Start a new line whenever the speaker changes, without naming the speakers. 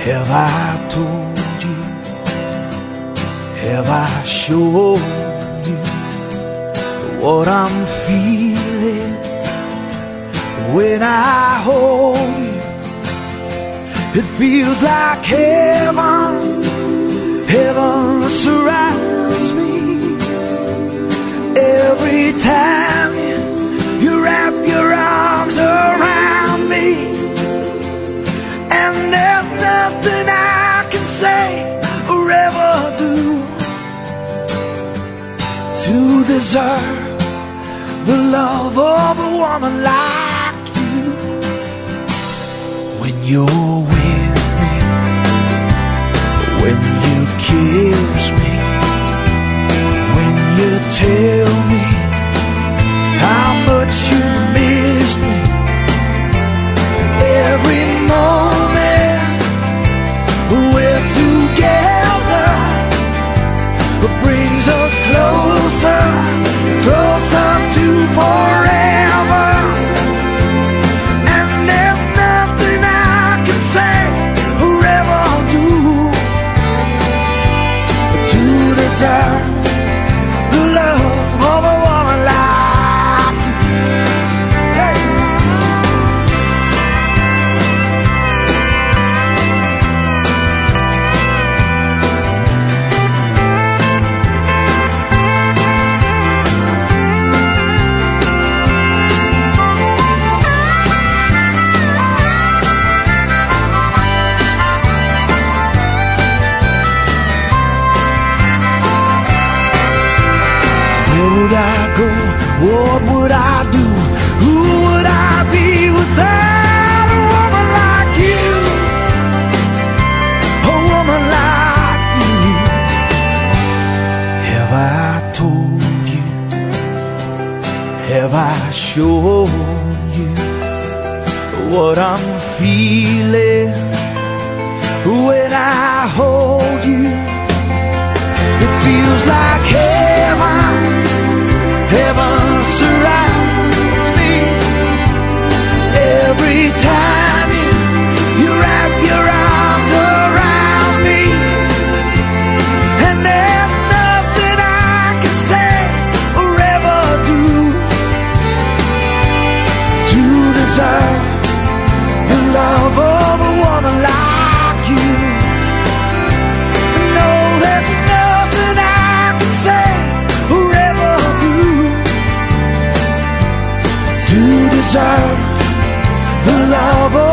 Have I told you? Have I shown you what I'm feeling when I hold you? It feels like heaven, heaven surrounds me. Every time you wrap your arms around me, and there's nothing I can say or ever do to deserve the love of a woman like you. When you're with me, when you kiss me, when you tell me how much you miss me, every moment we're together brings us closer, closer to forever. And there's nothing I can say or ever do to deserve the love of a woman like you. Hey. Where would I go? What would I do? Who would I be without a woman like you? A woman like you. Have I told you? Have I shown you what I'm feeling when I hold you? It feels like heaven, heaven surrounds me. Every time you wrap your arms around me, and there's nothing I can say or ever do to deserve the love of a woman like you. No, there's nothing I can say or ever do to deserve the love of